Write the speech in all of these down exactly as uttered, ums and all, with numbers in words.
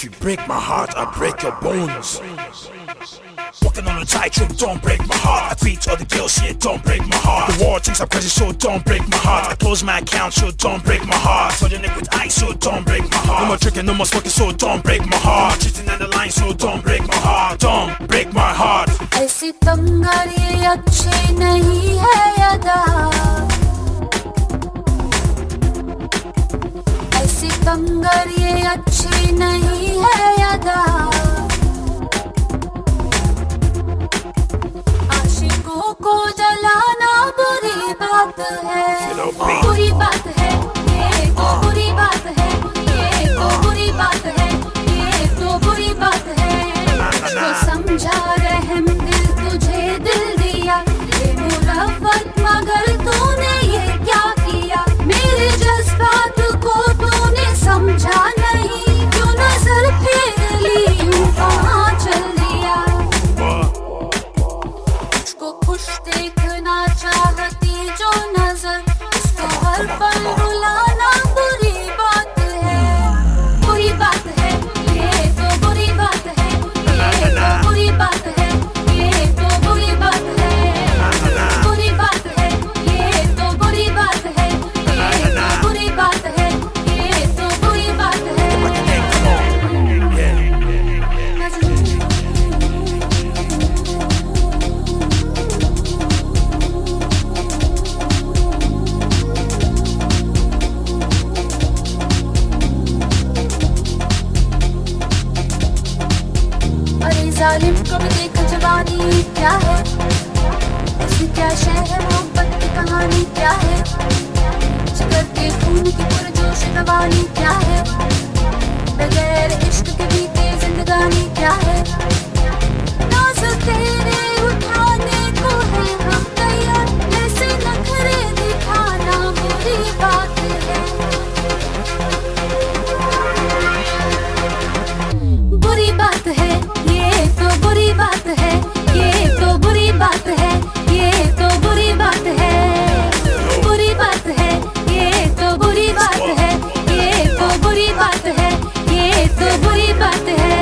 If you break my heart, I break your bones. Walking on a tightrope, don't break my heart. I tweet other girls, shit, don't break my heart. The world thinks I'm crazy, so don't break my heart. I close my account, so don't break my heart. So your neck with ice, so don't break my heart. No more drinking, no more smoking, so don't break my heart. Cheating on the line, so don't break my heart. Don't break my heart. ऐसी तंगरी अच्छी नहीं है यादा, ऐसी तंगरी अच्छी नहीं है यादा। आशिकों को जलाना बुरी बात है, बुरी बात है, ये तो बुरी बात है, ये तो बुरी बात है, ये तो बुरी बात है। तो समझा रहम दिल तुझे दिल दिया, ये मुरफ़्फ़त मगर तूने ये क्या किया। मेरे जज्बात को तूने समझा नहीं, क्यों नजर फेर ली, यूं कहाँ चल दिया। उसको खुश देखना चाहती जो नजर, उसको हर पल रुलाना बुरी बात है, बुरी बात है, ये तो बुरी बात है, ये तो बुरी बात है, ये तो बुरी बात है, बुरी बात है, ये तो बुरी बात है, ये तो बुरी बात है, ये तो बुरी बात है। अरे जालिम को भी देख जवानी क्या है, ऐसी क्या शय है मोहब्बत की कहानी क्या है। जिगर के खून की पुरजोश रवानी क्या है, बगैर इश्क के बीते जिंदगानी क्या है। नाज़ तेरे उठाने को है हम तैयार, ऐसे नखरे दिखाना बुरी बात है, बुरी बात है, ये तो बुरी बात है, ये तो बुरी बात है, ये तो बुरी बात है, बुरी बात है, ये तो बुरी बात है, ये तो बुरी बात है, ये तो बुरी बात है।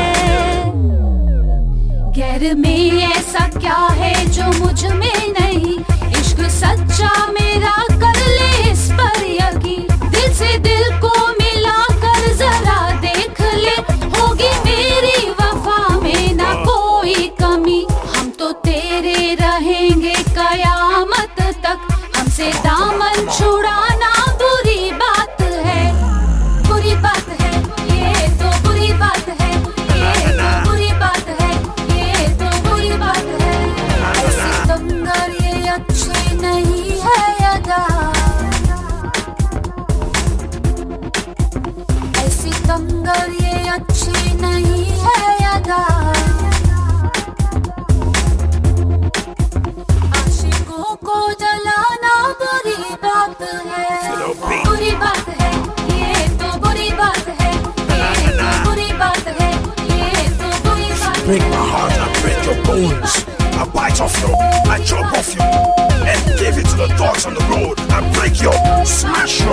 गैर में ऐसा क्या है जो मुझ में नहीं, इश्क सच्चा मेरा कर ले इस पर यकीन। दिल से दिल को मिला कर जरा देख ले, होगी मेरी वफा में ना कोई कमी। हम तो तेरे रहेंगे कयामत तक, हमसे दामन छुड़ाना बुरी बात है, बुरी बात है, ये तो बुरी बात है, ये तो बुरी बात है, ये तो बुरी बात है। ऐसी तंगरी अच्छी नहीं है यादा, ऐसी तंगरी अच्छी नहीं है यादा। आशिकों को जलाना बुरी बात है, बुरी बात है, ये तो बुरी बात है, ये तो बुरी बात है, ये तो बुरी बात है। Break my heart, I break your bones. I bite off you, I chop off you, and give it to the dogs on the road. I break your, smash